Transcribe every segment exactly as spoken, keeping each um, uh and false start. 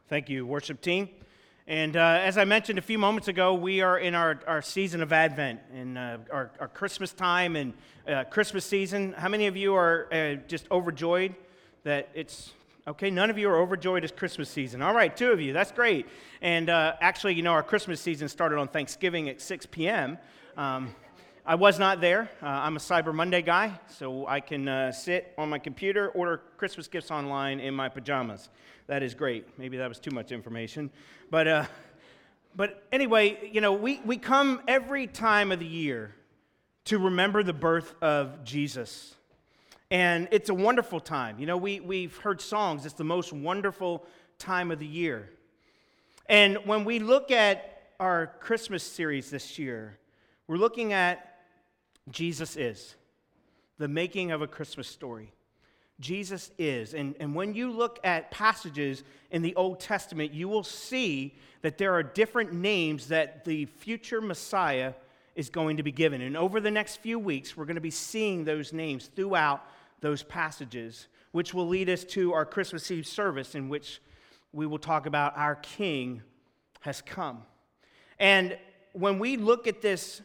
Thank you, worship team. And uh, as I mentioned a few moments ago, we are in our, our season of Advent, and uh, our, our Christmas time and uh, Christmas season. How many of you are uh, just overjoyed that it's, okay, none of you are overjoyed it's Christmas season. All right, two of you, that's great. And uh, actually, you know, our Christmas season started on Thanksgiving at six p.m. Um, I was not there. Uh, I'm a Cyber Monday guy, so I can uh, sit on my computer, order Christmas gifts online in my pajamas. That is great. Maybe that was too much information. But uh, but anyway, you know, we, we come every time of the year to remember the birth of Jesus. And it's a wonderful time. You know, we, we've heard songs. It's the most wonderful time of the year. And when we look at our Christmas series this year, we're looking at Jesus Is, the making of a Christmas story. Jesus is. And, and when you look at passages in the Old Testament, you will see that there are different names that the future Messiah is going to be given. And over the next few weeks, we're going to be seeing those names throughout those passages, which will lead us to our Christmas Eve service, in which we will talk about our King has come. And when we look at this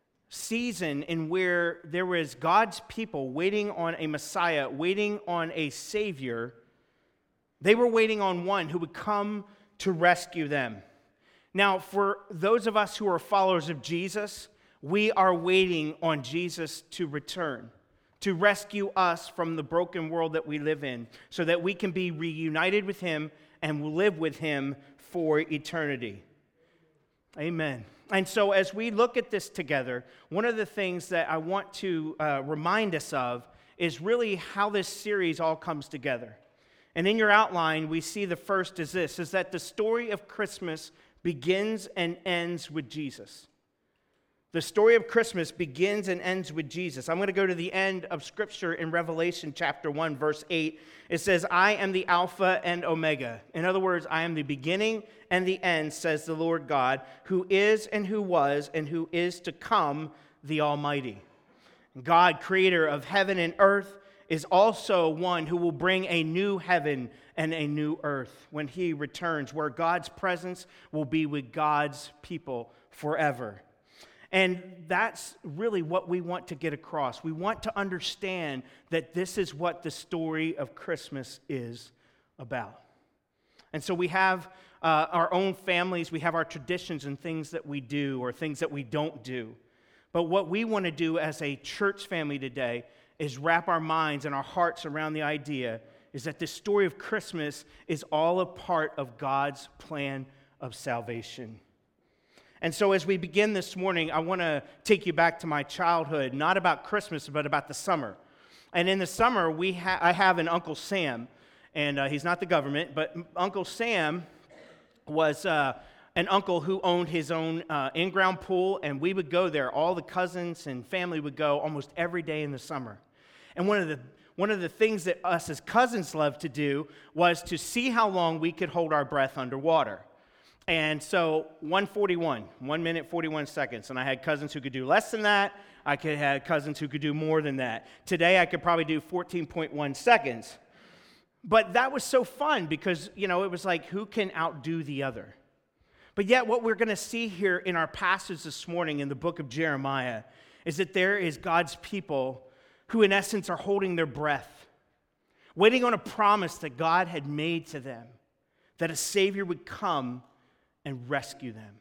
season in where there was God's people waiting on a Messiah, waiting on a Savior, they were waiting on one who would come to rescue them. Now, for those of us who are followers of Jesus, we are waiting on Jesus to return, to rescue us from the broken world that we live in, so that we can be reunited with Him and live with Him for eternity. Amen. And so as we look at this together, one of the things that I want to uh, remind us of is really how this series all comes together. And in your outline, we see the first is this, is that the story of Christmas begins and ends with Jesus. The story of Christmas begins and ends with Jesus. I'm going to go to the end of Scripture in Revelation chapter one, verse eight. It says, I am the Alpha and Omega. In other words, I am the beginning and the end, says the Lord God, who is and who was and who is to come, the Almighty. God, creator of heaven and earth, is also one who will bring a new heaven and a new earth when He returns, where God's presence will be with God's people forever. And that's really what we want to get across. We want to understand that this is what the story of Christmas is about. And so we have uh, our own families, we have our traditions and things that we do or things that we don't do. But what we want to do as a church family today is wrap our minds and our hearts around the idea is that the story of Christmas is all a part of God's plan of salvation. And so as we begin this morning, I want to take you back to my childhood, not about Christmas, but about the summer. And in the summer, we ha- I have an Uncle Sam, and uh, he's not the government, but Uncle Sam was uh, an uncle who owned his own uh, in-ground pool, and we would go there. All the cousins and family would go almost every day in the summer. And one of the one of the things that us as cousins loved to do was to see how long we could hold our breath underwater. And so one forty-one, one minute, forty-one seconds. And I had cousins who could do less than that. I could have cousins who could do more than that. Today, I could probably do fourteen point one seconds. But that was so fun because, you know, it was like, who can outdo the other? But yet, what we're going to see here in our passage this morning in the book of Jeremiah is that there is God's people who, in essence, are holding their breath, waiting on a promise that God had made to them, that a Savior would come and rescue them.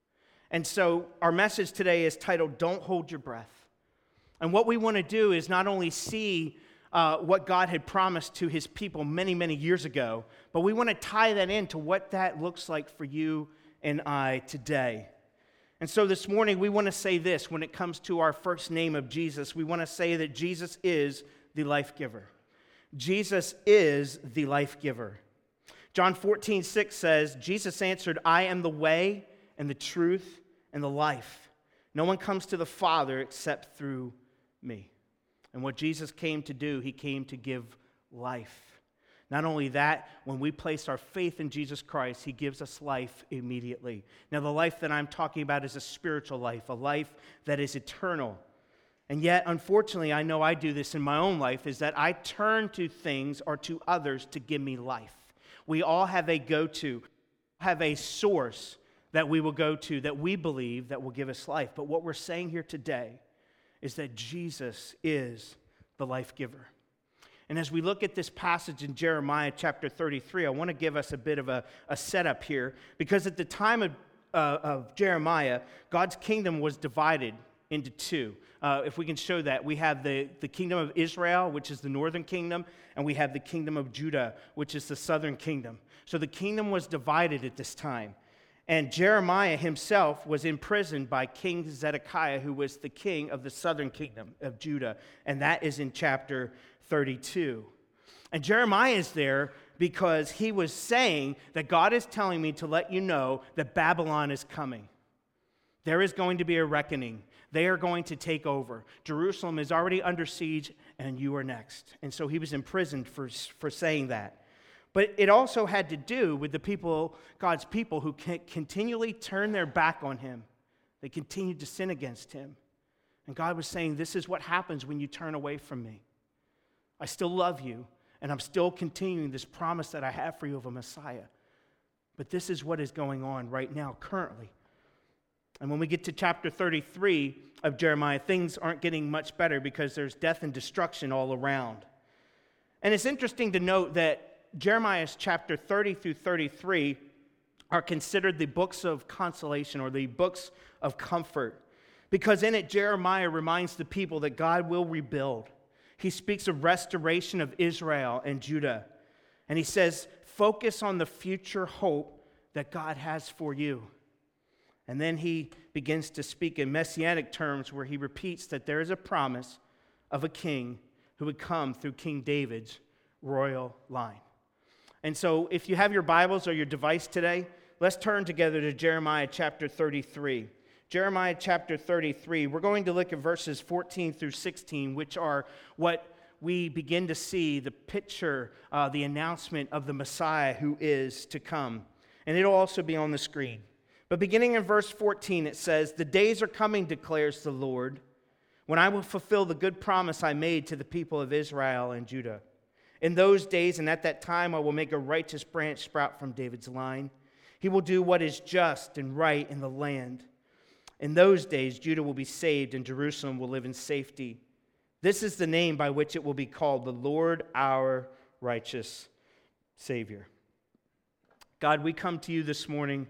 And so our message today is titled, Don't Hold Your Breath. And what we want to do is not only see uh, what God had promised to His people many, many years ago, but we want to tie that into what that looks like for you and I today. And so this morning we want to say this when it comes to our first name of Jesus. We want to say that Jesus is the life giver. Jesus is the life giver. John fourteen six says, Jesus answered, I am the way and the truth and the life. No one comes to the Father except through me. And what Jesus came to do, He came to give life. Not only that, when we place our faith in Jesus Christ, He gives us life immediately. Now, the life that I'm talking about is a spiritual life, a life that is eternal. And yet, unfortunately, I know I do this in my own life, is that I turn to things or to others to give me life. We all have a go-to. have a source that we will go to that we believe that will give us life. But what we're saying here today is that Jesus is the life giver. And as we look at this passage in Jeremiah chapter thirty-three, I want to give us a bit of a, a setup here, because at the time of, uh, of Jeremiah, God's kingdom was divided into two. Uh, if we can show that, we have the, the kingdom of Israel, which is the northern kingdom, and we have the kingdom of Judah, which is the southern kingdom. So the kingdom was divided at this time. And Jeremiah himself was imprisoned by King Zedekiah, who was the king of the southern kingdom of Judah. And that is in chapter thirty-two. And Jeremiah is there because he was saying that God is telling me to let you know that Babylon is coming. There is going to be a reckoning. They are going to take over. Jerusalem is already under siege, and you are next. And so he was imprisoned for, for saying that. But it also had to do with the people, God's people, who continually turned their back on him. They continued to sin against him. And God was saying, this is what happens when you turn away from me. I still love you, and I'm still continuing this promise that I have for you of a Messiah. But this is what is going on right now, currently. And when we get to chapter thirty-three of Jeremiah, things aren't getting much better because there's death and destruction all around. And it's interesting to note that Jeremiah's chapter thirty through thirty-three are considered the books of consolation, or the books of comfort, because in it Jeremiah reminds the people that God will rebuild. He speaks of restoration of Israel and Judah, and he says, focus on the future hope that God has for you. And then he begins to speak in messianic terms, where he repeats that there is a promise of a king who would come through King David's royal line. And so if you have your Bibles or your device today, let's turn together to Jeremiah chapter thirty-three. Jeremiah chapter thirty-three, we're going to look at verses fourteen through sixteen, which are what we begin to see the picture, uh, the announcement of the Messiah who is to come. And it'll also be on the screen. But beginning in verse fourteen, it says, "The days are coming, declares the Lord, when I will fulfill the good promise I made to the people of Israel and Judah. In those days and at that time, I will make a righteous branch sprout from David's line. He will do what is just and right in the land. In those days, Judah will be saved and Jerusalem will live in safety. This is the name by which it will be called, the Lord our righteous Savior." God, we come to you this morning.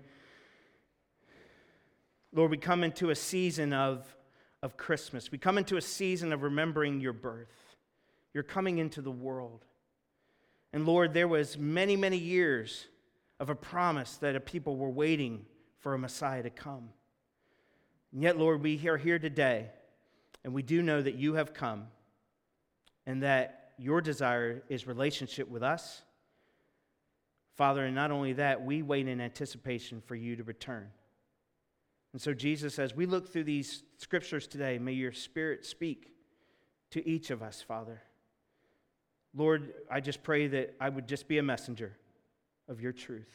Lord, we come into a season of, of Christmas. We come into a season of remembering your birth. You're coming into the world. And Lord, there was many, many years of a promise that a people were waiting for a Messiah to come. And yet, Lord, we are here today, and we do know that you have come, and that your desire is relationship with us. Father, and not only that, we wait in anticipation for you to return. And so, Jesus, as we look through these scriptures today, may your Spirit speak to each of us, Father. Lord, I just pray that I would just be a messenger of your truth.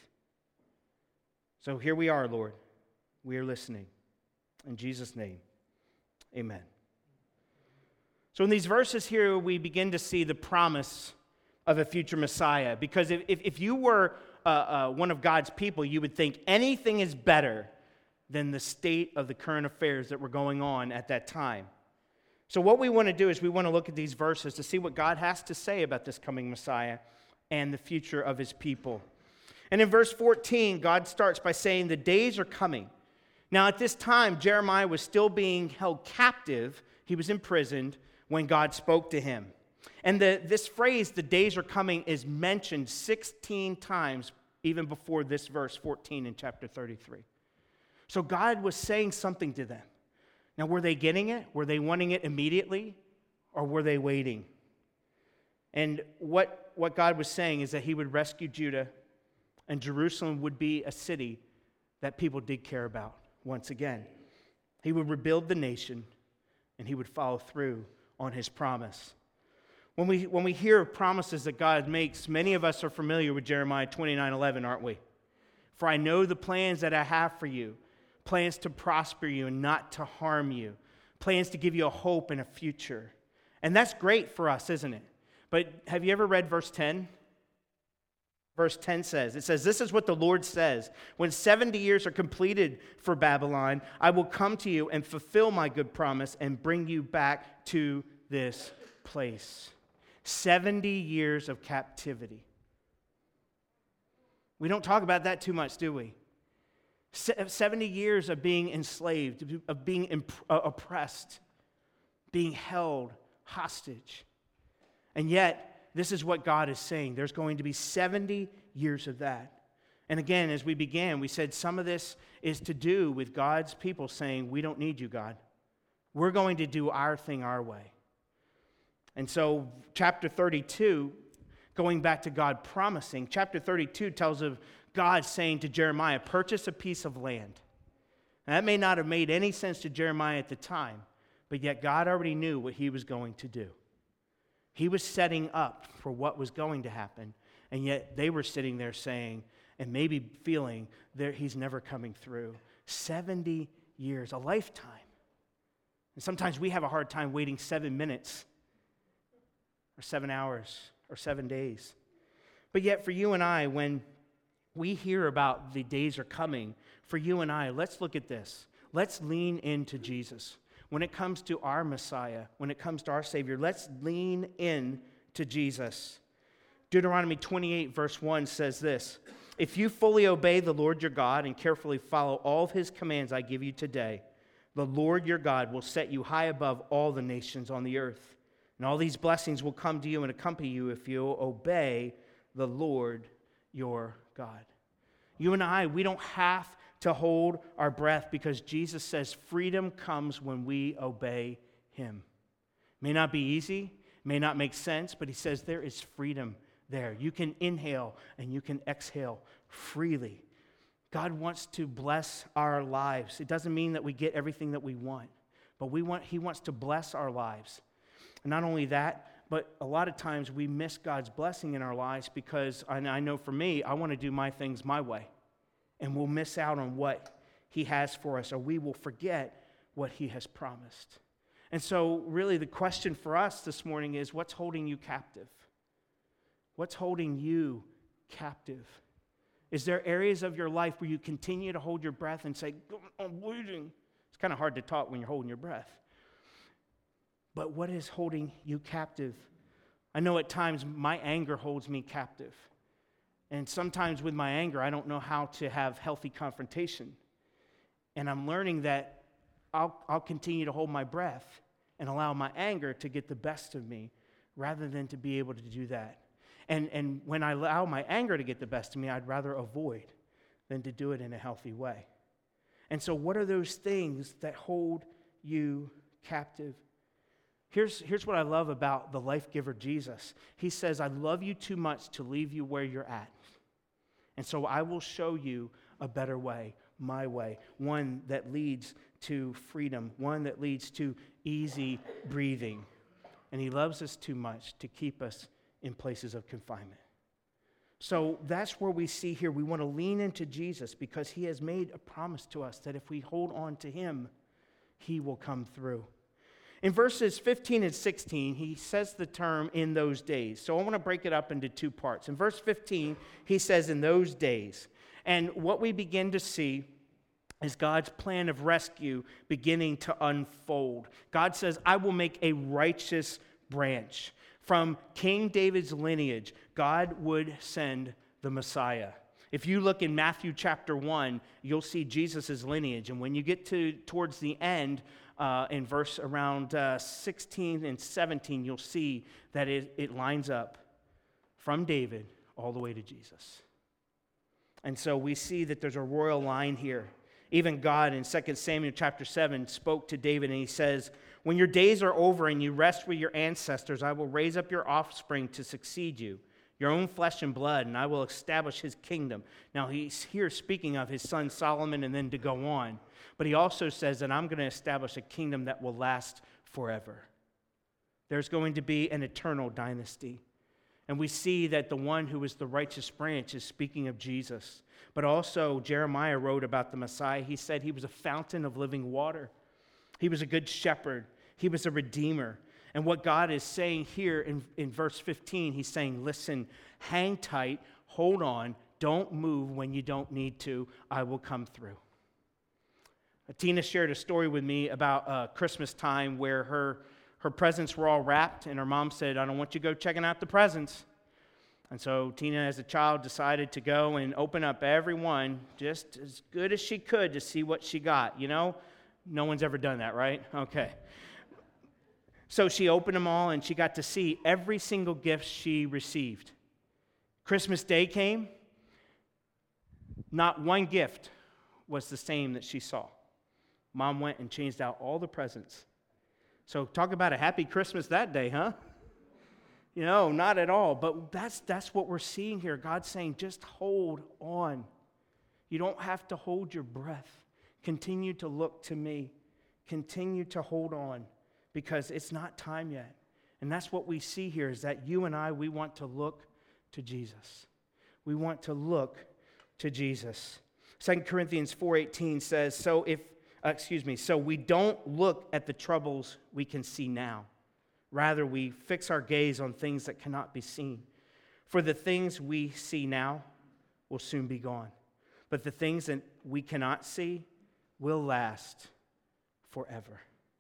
So here we are, Lord. We are listening. In Jesus' name, amen. So in these verses here, we begin to see the promise of a future Messiah. Because if, if, if you were uh, uh, one of God's people, you would think anything is better than the state of the current affairs that were going on at that time. So what we want to do is we want to look at these verses to see what God has to say about this coming Messiah and the future of his people. And in verse fourteen, God starts by saying, "The days are coming." Now at this time, Jeremiah was still being held captive. He was imprisoned when God spoke to him. And the, this phrase, "the days are coming," is mentioned sixteen times even before this verse fourteen in chapter thirty-three. So God was saying something to them. Now, were they getting it? Were they wanting it immediately? Or were they waiting? And what, what God was saying is that he would rescue Judah, and Jerusalem would be a city that people did care about once again. He would rebuild the nation, and he would follow through on his promise. When we, when we hear of promises that God makes, many of us are familiar with Jeremiah twenty-nine eleven, aren't we? "For I know the plans that I have for you, plans to prosper you and not to harm you, plans to give you a hope and a future." And that's great for us, isn't it? But have you ever read verse ten? Verse ten says, it says, this is what the Lord says. When seventy years are completed for Babylon, I will come to you and fulfill my good promise and bring you back to this place. seventy years of captivity. We don't talk about that too much, do we? seventy years of being enslaved, of being imp- uh, oppressed, being held hostage. And yet, this is what God is saying. There's going to be seventy years of that. And again, as we began, we said some of this is to do with God's people saying, we don't need you, God. We're going to do our thing our way. And so, chapter thirty-two, going back to God promising, chapter thirty-two tells of God saying to Jeremiah, purchase a piece of land. And that may not have made any sense to Jeremiah at the time, but yet God already knew what he was going to do. He was setting up for what was going to happen, and yet they were sitting there saying, and maybe feeling that he's never coming through. seventy years, a lifetime. And sometimes we have a hard time waiting seven minutes, or seven hours, or seven days. But yet for you and I, when we hear about the days are coming, for you and I, let's look at this. Let's lean into Jesus. When it comes to our Messiah, when it comes to our Savior, let's lean in to Jesus. Deuteronomy twenty-eight, verse one says this, if you fully obey the Lord your God and carefully follow all of his commands I give you today, the Lord your God will set you high above all the nations on the earth. And all these blessings will come to you and accompany you if you obey the Lord your God. You and I, we don't have to hold our breath because Jesus says freedom comes when we obey him. May not be easy, may not make sense, but he says there is freedom there. You can inhale and you can exhale freely. God wants to bless our lives. It doesn't mean that we get everything that we want, but we want. He wants to bless our lives. And not only that, but a lot of times we miss God's blessing in our lives because, and I know for me, I want to do my things my way. And we'll miss out on what he has for us, or we will forget what he has promised. And so really the question for us this morning is, what's holding you captive? What's holding you captive? Is there areas of your life where you continue to hold your breath and say, I'm bleeding? It's kind of hard to talk when you're holding your breath. But what is holding you captive? I know at times my anger holds me captive. And sometimes with my anger, I don't know how to have healthy confrontation. And I'm learning that I'll, I'll continue to hold my breath and allow my anger to get the best of me rather than to be able to do that. And, and when I allow my anger to get the best of me, I'd rather avoid than to do it in a healthy way. And so what are those things that hold you captive? Here's, here's what I love about the life giver Jesus. He says, I love you too much to leave you where you're at. And so I will show you a better way, my way, one that leads to freedom, one that leads to easy breathing. And he loves us too much to keep us in places of confinement. So that's where we see here, we want to lean into Jesus because he has made a promise to us that if we hold on to him, he will come through. In verses fifteen and sixteen, he says the term in those days. So I want to break it up into two parts. In verse fifteen, he says in those days. And what we begin to see is God's plan of rescue beginning to unfold. God says, I will make a righteous branch. From King David's lineage, God would send the Messiah. If you look in Matthew chapter one, you'll see Jesus' lineage. And when you get to towards the end, Uh, in verse around uh, sixteen and seventeen, you'll see that it, it lines up from David all the way to Jesus. And so we see that there's a royal line here. Even God in Second Samuel chapter seven spoke to David and he says, when your days are over and you rest with your ancestors, I will raise up your offspring to succeed you, your own flesh and blood, and I will establish his kingdom. Now he's here speaking of his son Solomon and then to go on. But he also says that I'm going to establish a kingdom that will last forever. There's going to be an eternal dynasty. And we see that the one who is the righteous branch is speaking of Jesus. But also Jeremiah wrote about the Messiah. He said he was a fountain of living water. He was a good shepherd. He was a redeemer. And what God is saying here in, in verse fifteen, he's saying, listen, hang tight, Hold on. Don't move when you don't need to. I will come through. Tina shared a story with me about uh, Christmas time where her, her presents were all wrapped, and her mom said, I don't want you to go checking out the presents. And so Tina, as a child, decided to go and open up every one just as good as she could to see what she got. You know, no one's ever done that, right? Okay. So she opened them all, and she got to see every single gift she received. Christmas Day came. Not one gift was the same that she saw. Mom went and changed out all the presents. So talk about a happy Christmas that day, huh? You know, not at all. But that's that's what we're seeing here. God's saying, just hold on. You don't have to hold your breath. Continue to look to me. Continue to hold on, because it's not time yet. And that's what we see here, is that you and I, we want to look to Jesus. We want to look to Jesus. Second Corinthians four eighteen says, so if, uh, excuse me, so we don't look at the troubles we can see now. Rather, we fix our gaze on things that cannot be seen. For the things we see now will soon be gone. But the things that we cannot see will last forever.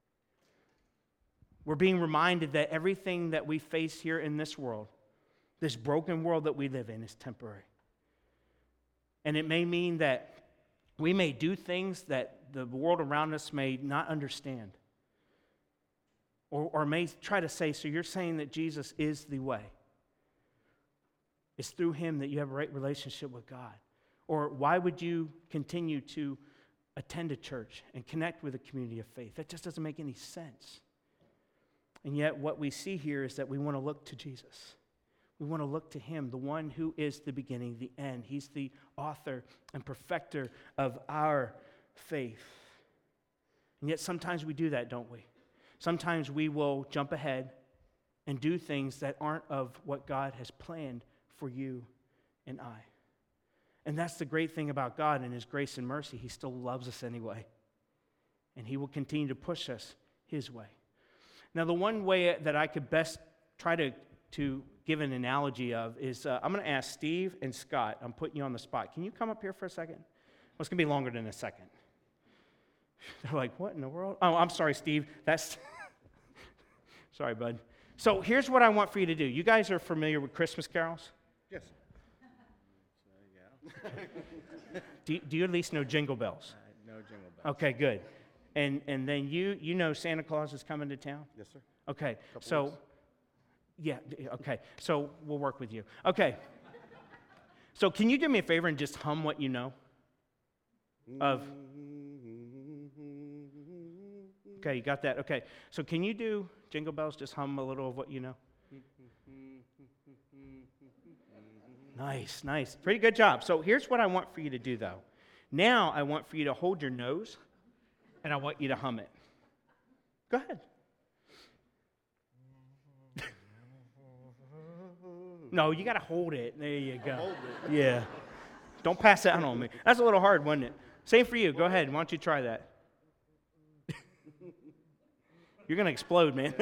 We're being reminded that everything that we face here in this world, this broken world that we live in, is temporary. And it may mean that we may do things that the world around us may not understand. Or, or may try to say, so you're saying that Jesus is the way. It's through him that you have a right relationship with God. Or why would you continue to attend a church and connect with a community of faith? That just doesn't make any sense. And yet what we see here is that we want to look to Jesus. We want to look to him, the one who is the beginning, the end. He's the author and perfecter of our faith. And yet sometimes we do that, don't we? Sometimes we will jump ahead and do things that aren't of what God has planned for you and I. And that's the great thing about God and his grace and mercy. He still loves us anyway. And he will continue to push us his way. Now, the one way that I could best try to, to give an analogy of is uh, I'm going to ask Steve and Scott. I'm putting you on the spot. Can you come up here for a second? Well, it's going to be longer than a second. They're like, what in the world? Oh, I'm sorry, Steve. That's sorry, bud. So here's what I want for you to do. You guys are familiar with Christmas carols? Yes. Uh, yeah. do, do you at least know Jingle Bells? Uh, no Jingle Bells. Okay, good. And and then you you know Santa Claus is coming to town? Yes, sir. Okay. Couple So weeks. yeah, okay. So we'll work with you. Okay. So can you do me a favor and just hum what you know of? Okay, you got that? Okay. So can you do Jingle Bells? Just hum a little of what you know. Nice, nice. Pretty good job. So here's what I want for you to do, though. Now I want for you to hold your nose, and I want you to hum it. Go ahead. No, you got to hold it. There you go. Hold it. Yeah. Don't pass that on me. That's a little hard, wasn't it? Same for you. Go ahead. Why don't you try that? You're going to explode, man.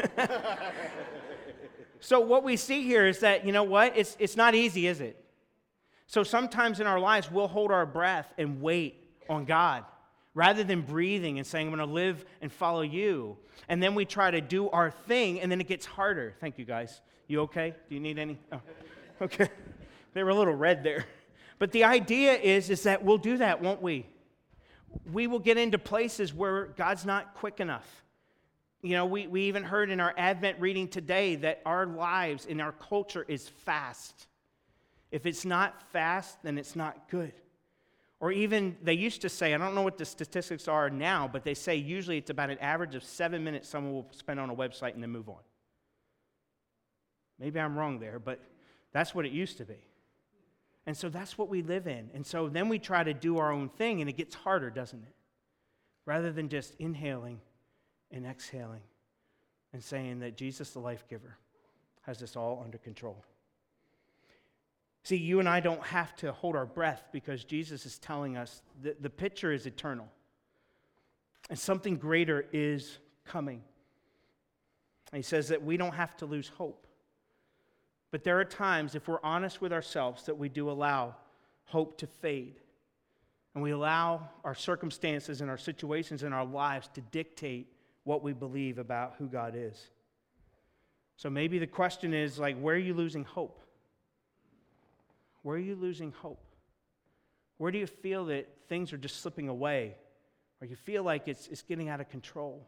So what we see here is that, you know what? It's, it's not easy, is it? So sometimes in our lives, we'll hold our breath and wait on God rather than breathing and saying, I'm going to live and follow you. And then we try to do our thing, and then it gets harder. Thank you, guys. You okay? Do you need any? Oh, okay. They were a little red there. But the idea is, is that we'll do that, won't we? We will get into places where God's not quick enough. You know, we, we even heard in our Advent reading today that our lives and our culture is fast. If it's not fast, then it's not good. Or even, they used to say, I don't know what the statistics are now, but they say usually it's about an average of seven minutes someone will spend on a website and then move on. Maybe I'm wrong there, but that's what it used to be. And so that's what we live in. And so then we try to do our own thing, and it gets harder, doesn't it? Rather than just inhaling and exhaling and saying that Jesus, the life giver, has this all under control. See, you and I don't have to hold our breath because Jesus is telling us that the picture is eternal and something greater is coming. And he says that we don't have to lose hope But there are times, if we're honest with ourselves, that we do allow hope to fade. And we allow our circumstances and our situations in our lives to dictate what we believe about who God is. So maybe the question is, like, where are you losing hope? Where are you losing hope? Where do you feel that things are just slipping away? Or you feel like it's, it's getting out of control?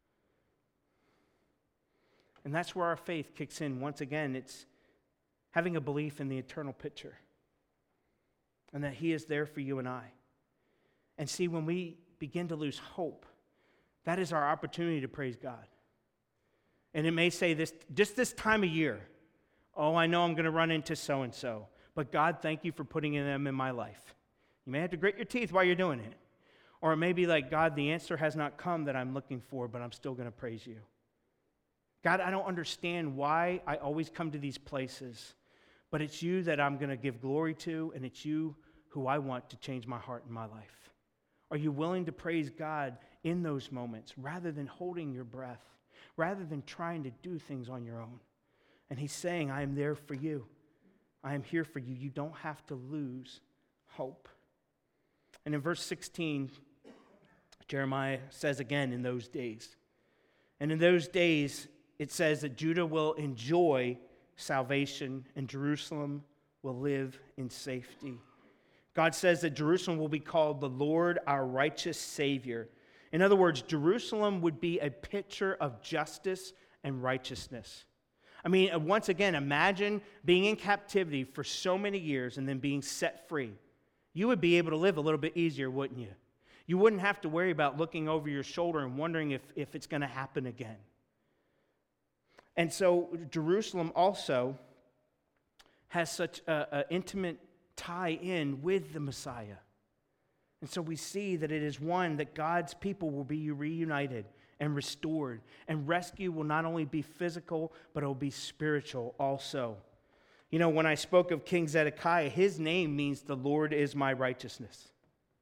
And that's where our faith kicks in. Once again, it's having a belief in the eternal picture. And that He is there for you and I. And see, when we begin to lose hope, that is our opportunity to praise God. And it may say this, just this time of year, oh, I know I'm going to run into so-and-so, but God, thank you for putting them in my life. You may have to grit your teeth while you're doing it. Or it may be like, God, the answer has not come that I'm looking for, but I'm still going to praise you. God, I don't understand why I always come to these places, but it's you that I'm going to give glory to, and it's you who I want to change my heart and my life. Are you willing to praise God in those moments rather than holding your breath, rather than trying to do things on your own? And He's saying, I am there for you. I am here for you. You don't have to lose hope. And in verse sixteen, Jeremiah says again, in those days. And in those days, it says that Judah will enjoy salvation and Jerusalem will live in safety. God says that Jerusalem will be called the Lord, our righteous Savior. In other words, Jerusalem would be a picture of justice and righteousness. I mean, once again, imagine being in captivity for so many years and then being set free. You would be able to live a little bit easier, wouldn't you? You wouldn't have to worry about looking over your shoulder and wondering if, if it's going to happen again. And so Jerusalem also has such an intimate tie in with the Messiah. And so we see that it is one that God's people will be reunited and restored. And rescue will not only be physical, but it will be spiritual also. You know, when I spoke of King Zedekiah, his name means the Lord is my righteousness.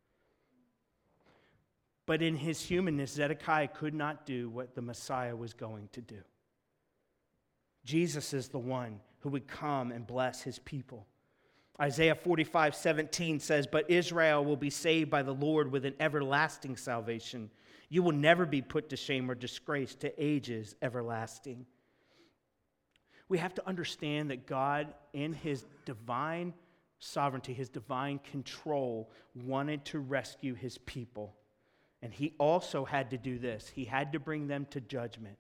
But in his humanness, Zedekiah could not do what the Messiah was going to do. Jesus is the one who would come and bless his people. Isaiah forty-five seventeen says, but Israel will be saved by the Lord with an everlasting salvation. You will never be put to shame or disgrace to ages everlasting. We have to understand that God, in His divine sovereignty, His divine control, wanted to rescue His people. And He also had to do this. He had to bring them to judgment.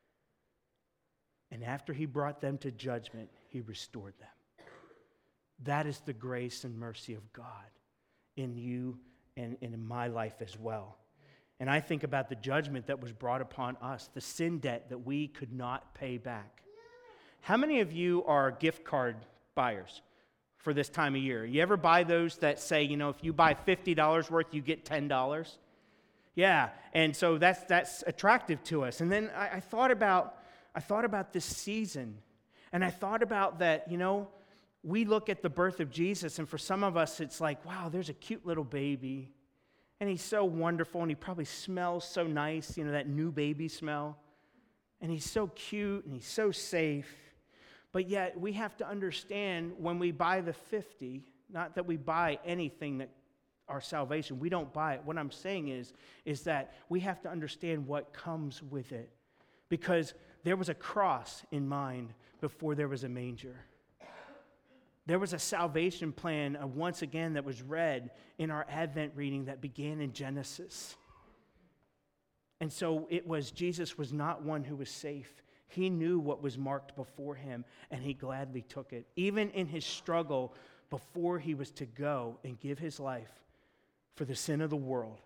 And after He brought them to judgment, He restored them. That is the grace and mercy of God in you and, and in my life as well. And I think about the judgment that was brought upon us, the sin debt that we could not pay back. How many of you are gift card buyers for this time of year? You ever buy those that say, you know, if you buy fifty dollars worth, you get ten dollars? Yeah, and so that's that's attractive to us. And then I, I thought about I thought about this season, and I thought about that, you know, we look at the birth of Jesus, and for some of us, it's like, wow, there's a cute little baby, and he's so wonderful, and he probably smells so nice, you know, that new baby smell, and he's so cute, and he's so safe, but yet we have to understand when we buy the fifty, not that we buy anything that our salvation, we don't buy it. What I'm saying is, is that we have to understand what comes with it, because there was a cross in mind before there was a manger. There was a salvation plan, uh, once again, that was read in our Advent reading that began in Genesis. And so it was, Jesus was not one who was safe. He knew what was marked before him, and he gladly took it. Even in his struggle before he was to go and give his life for the sin of the world,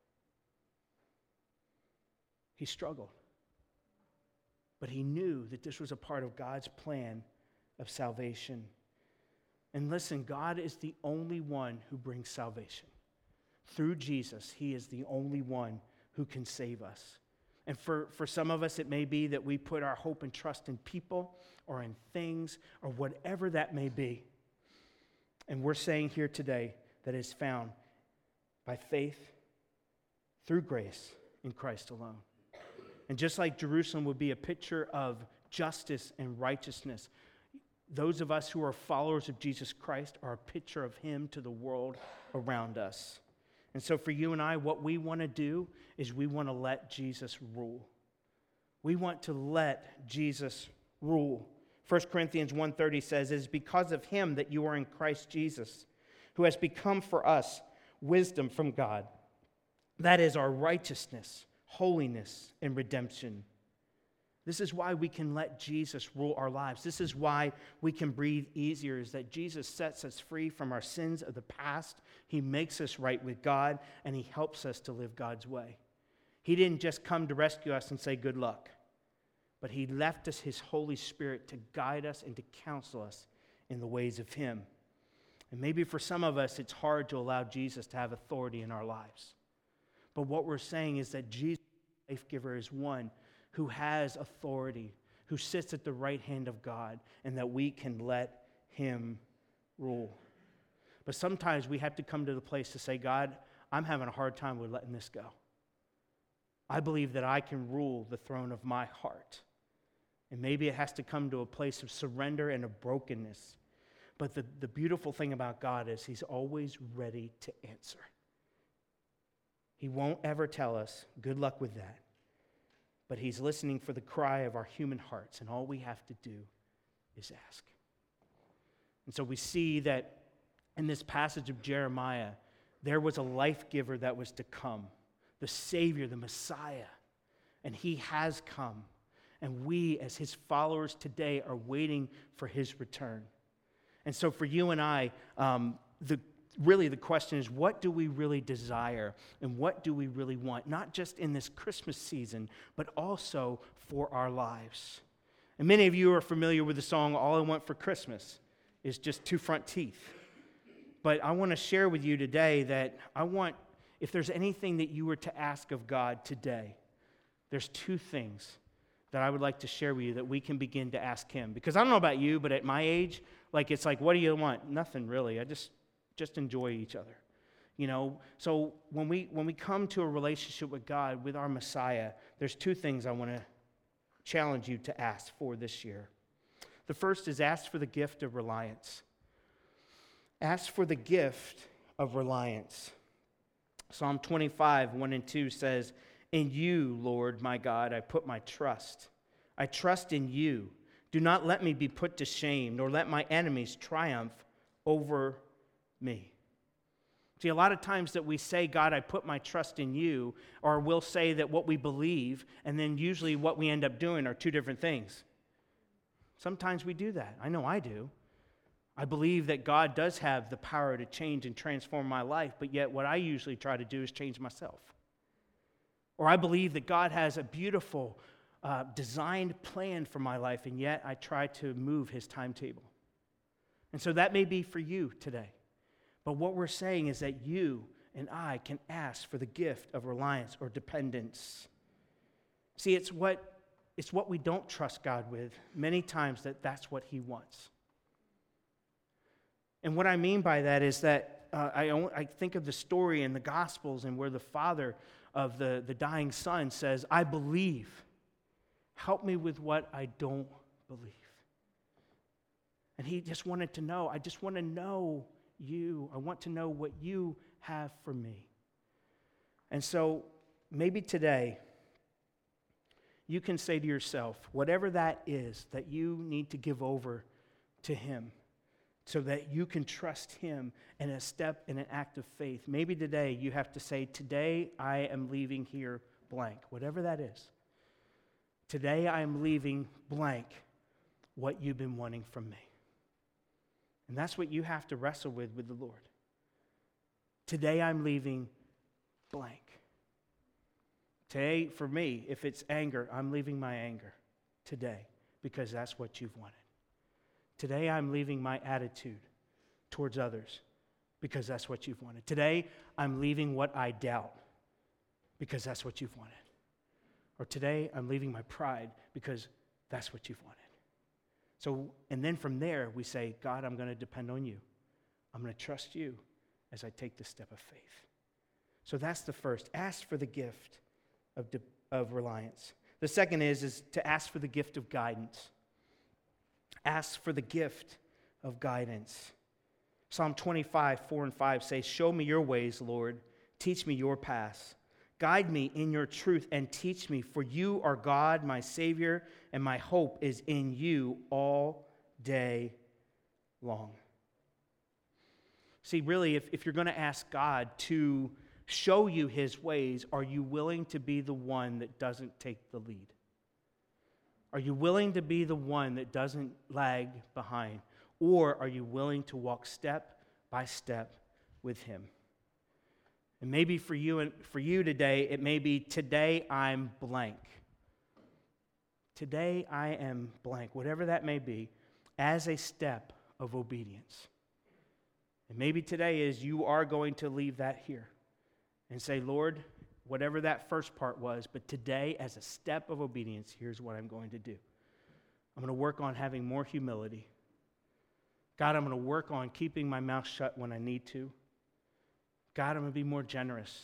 he struggled. But he knew that this was a part of God's plan of salvation. And listen, God is the only one who brings salvation. Through Jesus, he is the only one who can save us. And for, for some of us, it may be that we put our hope and trust in people or in things or whatever that may be. And we're saying here today that it's found by faith through grace in Christ alone. And just like Jerusalem would be a picture of justice and righteousness, those of us who are followers of Jesus Christ are a picture of him to the world around us. And so for you and I, what we want to do is we want to let Jesus rule. We want to let Jesus rule. First Corinthians one thirty says, "It is because of him that you are in Christ Jesus, who has become for us wisdom from God. That is our righteousness, holiness, and redemption." This is why we can let Jesus rule our lives. This is why we can breathe easier, is that Jesus sets us free from our sins of the past. He makes us right with God, and he helps us to live God's way. He didn't just come to rescue us and say good luck, but he left us his Holy Spirit to guide us and to counsel us in the ways of him. And maybe for some of us, it's hard to allow Jesus to have authority in our lives. But what we're saying is that Jesus, the life giver, is one who has authority, who sits at the right hand of God, and that we can let him rule. But sometimes we have to come to the place to say, God, I'm having a hard time with letting this go. I believe that I can rule the throne of my heart. And maybe it has to come to a place of surrender and of brokenness. But the, the beautiful thing about God is he's always ready to answer. He won't ever tell us, good luck with that. But he's listening for the cry of our human hearts, and all we have to do is ask. And so we see that in this passage of Jeremiah, there was a life giver that was to come, the Savior, the Messiah, and he has come. And we, as his followers today, are waiting for his return. And so for you and I, um, the really the question is, what do we really desire and what do we really want? Not just in this Christmas season, but also for our lives. And many of you are familiar with the song, "All I Want for Christmas is Just Two Front Teeth." But I want to share with you today that I want, if there's anything that you were to ask of God today, there's two things that I would like to share with you that we can begin to ask him. Because I don't know about you, but at my age, like it's like, what do you want? Nothing really. I just just enjoy each other. You know, so when we when we come to a relationship with God, with our Messiah, there's two things I want to challenge you to ask for this year. The first is ask for the gift of reliance. Ask for the gift of reliance. Psalm twenty-five, one and two says, "In you, Lord my God, I put my trust. I trust in you. Do not let me be put to shame, nor let my enemies triumph over me." See, a lot of times that we say, God, I put my trust in you, or we'll say that what we believe, and then usually what we end up doing are two different things. Sometimes we do that. I know I do. I believe that God does have the power to change and transform my life, but yet what I usually try to do is change myself. Or I believe that God has a beautiful uh, designed plan for my life, and yet I try to move his timetable. And so that may be for you today. But what we're saying is that you and I can ask for the gift of reliance or dependence. See, it's what, it's what we don't trust God with many times, that that's what he wants. And what I mean by that is that uh, I, I think of the story in the Gospels and where the father of the, the dying son says, I believe. Help me with what I don't believe. And he just wanted to know, I just want to know you. I want to know what you have for me. And so maybe today you can say to yourself, whatever that is that you need to give over to him so that you can trust him in a step in an act of faith. Maybe today you have to say, today I am leaving here blank, whatever that is. Today I am leaving blank what you've been wanting from me. And that's what you have to wrestle with with the Lord. Today I'm leaving blank. Today, for me, if it's anger, I'm leaving my anger today because that's what you've wanted. Today I'm leaving my attitude towards others because that's what you've wanted. Today I'm leaving what I doubt because that's what you've wanted. Or today I'm leaving my pride because that's what you've wanted. So, and then from there we say, God, I'm going to depend on you. I'm going to trust you as I take this step of faith. So that's the first. Ask for the gift of, de- of reliance. The second is, is to ask for the gift of guidance. Ask for the gift of guidance. Psalm twenty-five, four and five says, show me your ways, Lord. Teach me your paths. Guide me in your truth and teach me, for you are God, my Savior, and my hope is in you all day long. See, really, if, if you're going to ask God to show you his ways, are you willing to be the one that doesn't take the lead? Are you willing to be the one that doesn't lag behind? Or are you willing to walk step by step with him? And maybe for you and for you today, it may be today I'm blank. Today I am blank, whatever that may be, as a step of obedience. And maybe today is you are going to leave that here and say, Lord, whatever that first part was, but today as a step of obedience, here's what I'm going to do. I'm going to work on having more humility. God, I'm going to work on keeping my mouth shut when I need to. God, I'm going to be more generous.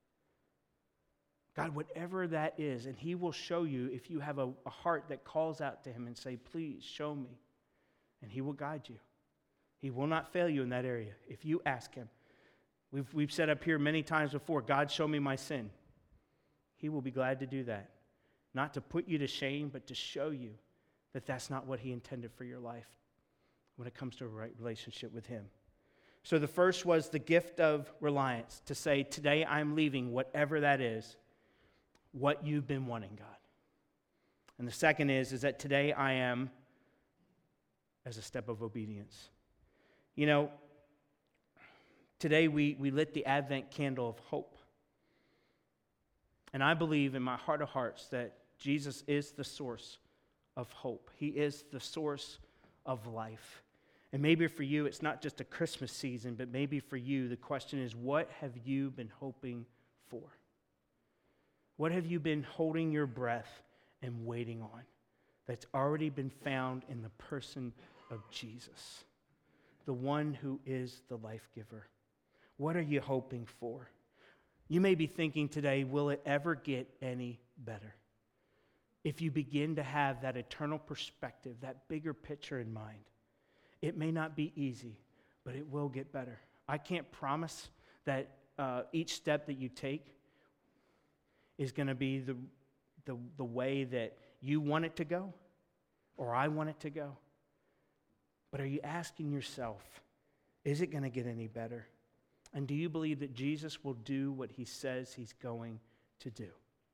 God, whatever that is, and he will show you if you have a, a heart that calls out to him and say, please show me. And he will guide you. He will not fail you in that area if you ask him. We've, we've said up here many times before, God, show me my sin. He will be glad to do that. Not to put you to shame, but to show you that that's not what he intended for your life when it comes to a right relationship with him. So the first was the gift of reliance, to say, today I'm leaving whatever that is, what you've been wanting, God. And the second is, is that today I am as a step of obedience. You know, today we, we lit the Advent candle of hope. And I believe in my heart of hearts that Jesus is the source of hope. He is the source of life. And maybe for you, it's not just a Christmas season, but maybe for you, the question is, what have you been hoping for? What have you been holding your breath and waiting on that's already been found in the person of Jesus, the one who is the life giver? What are you hoping for? You may be thinking today, will it ever get any better? If you begin to have that eternal perspective, that bigger picture in mind, it may not be easy, but it will get better. I can't promise that uh, each step that you take is going to be the, the, the way that you want it to go or I want it to go. But are you asking yourself, is it going to get any better? And do you believe that Jesus will do what he says he's going to do?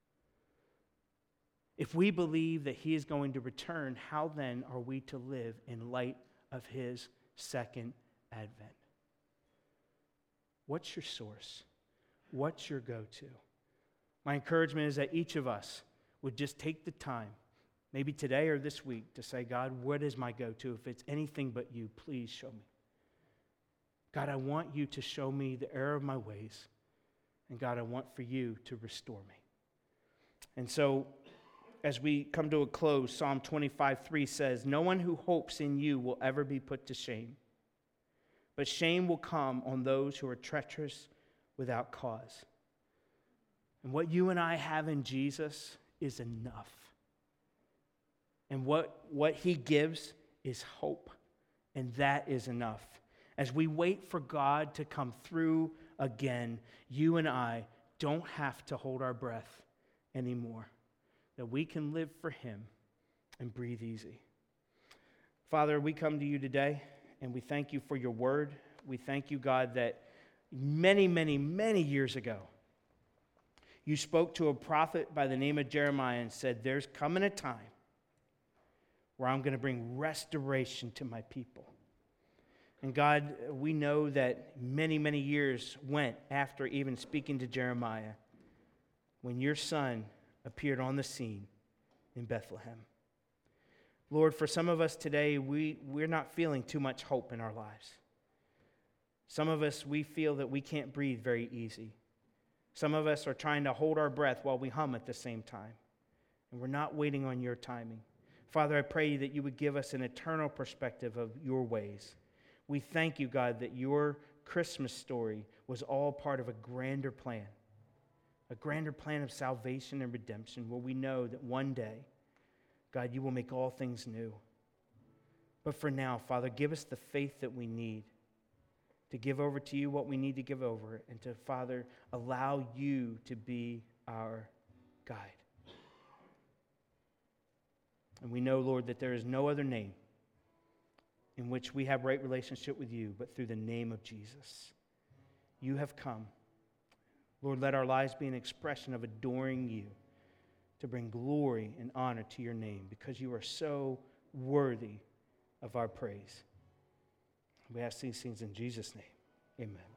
If we believe that he is going to return, how then are we to live in light of his second advent? What's your source? What's your go-to? My encouragement is that each of us would just take the time, maybe today or this week, to say, God, what is my go-to? If it's anything but you, please show me. God, I want you to show me the error of my ways. And God, I want for you to restore me. And so, as we come to a close, Psalm twenty-five three says, no one who hopes in you will ever be put to shame, but shame will come on those who are treacherous without cause. And what you and I have in Jesus is enough. And what, what he gives is hope, and that is enough. As we wait for God to come through again, you and I don't have to hold our breath anymore. That we can live for him and breathe easy. Father, we come to you today, and we thank you for your word. We thank you, God, that many, many, many years ago, you spoke to a prophet by the name of Jeremiah and said, there's coming a time where I'm going to bring restoration to my people. And God, we know that many, many years went after even speaking to Jeremiah when your son appeared on the scene in Bethlehem. Lord, for some of us today, we, we're not feeling too much hope in our lives. Some of us, we feel that we can't breathe very easy. Some of us are trying to hold our breath while we hum at the same time. And we're not waiting on your timing. Father, I pray that you would give us an eternal perspective of your ways. We thank you, God, that your Christmas story was all part of a grander plan. A grander plan of salvation and redemption where we know that one day, God, you will make all things new. But for now, Father, give us the faith that we need to give over to you what we need to give over, and to, Father, allow you to be our guide. And we know, Lord, that there is no other name in which we have right relationship with you but through the name of Jesus. You have come. Lord, let our lives be an expression of adoring you, to bring glory and honor to your name, because you are so worthy of our praise. We ask these things in Jesus' name. Amen.